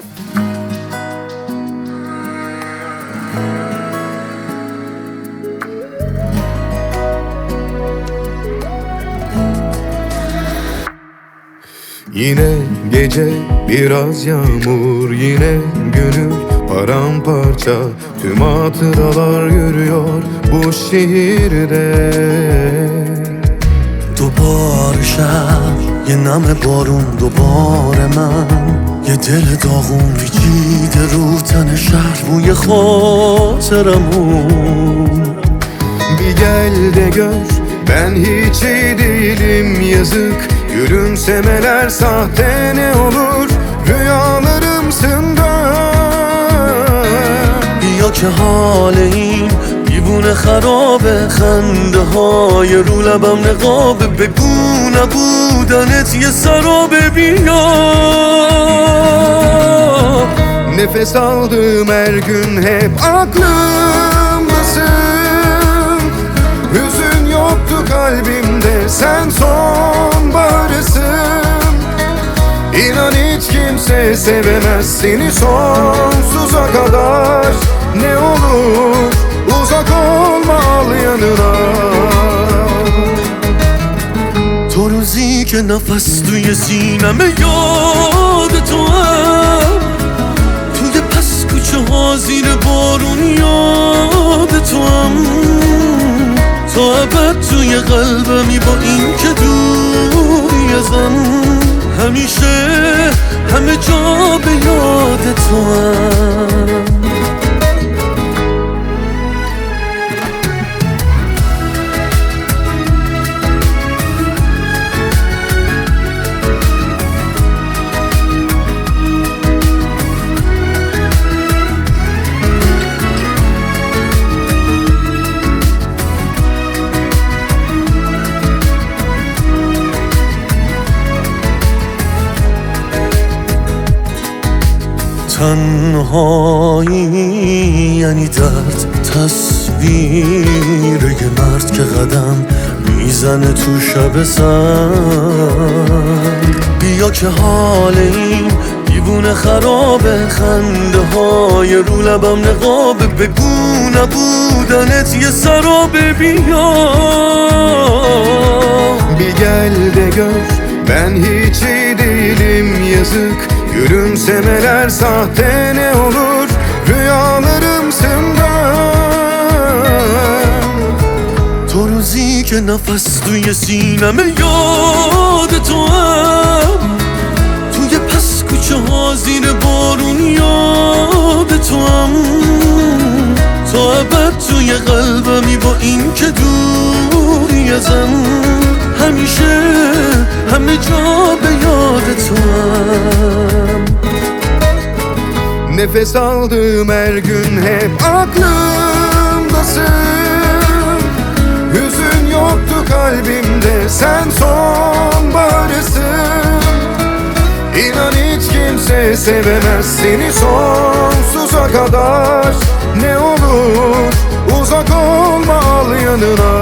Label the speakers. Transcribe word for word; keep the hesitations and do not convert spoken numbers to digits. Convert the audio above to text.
Speaker 1: Yine gece biraz yağmur, yine gönül paramparça. Tüm hatıralar yürüyor bu şehirde.
Speaker 2: دوباره شب یه نم بارون دوباره من یه دل داغون پیچیده رو تن شهر بوی خاطرمون
Speaker 1: Bir gel de gör ben hiç iyi değilim yazık. Gülümsemeler sahte ne olur rüyalarımsın da.
Speaker 2: بیا که حال این دیوونه خرابه خنده های رو لبم نقابه بگو نبودنت یه سرابه بیا
Speaker 1: Nefes aldığım her gün hep aklımdasın. Hüzün yoktu kalbimde, sen sonbaharısın. İnan hiç kimse sevemez seni sonsuza kadar. Ne olur uzak olma, al yanına.
Speaker 2: تو روزی که نفس توی سینمه یاد تو هم توی پس کوچه ها زیر بارون یاد تو هم تا ابد توی قلبمی با این که دوری ازم همیشه همه جا به یاد تو هم تنهایی یعنی درد تصویر یه مرد که قدم میزنه تو شب سنگ بیا که حال این دیوونه خرابه خنده های رو لبم نقابه بگو نبودنت یه سرابه بیا
Speaker 1: Bir gel de gör ben hiç iyi değilim yazık. Gülümsemeler sahte ne olur rüyalarımsın da.
Speaker 2: تو روزی که نفس توی سینمه یاد تو هم توی پس کوچه ها زیر بارون یاد تو هم تا ابد توی قلبمی با این که دوری ازم همیشه همه جا به یاد تو هم
Speaker 1: Nefes aldığım her gün hep aklımdasın. Hüzün yoktu kalbimde, sen sonbaharısın. İnan hiç kimse sevemez seni sonsuza kadar. Ne olur uzak olma, al yanına.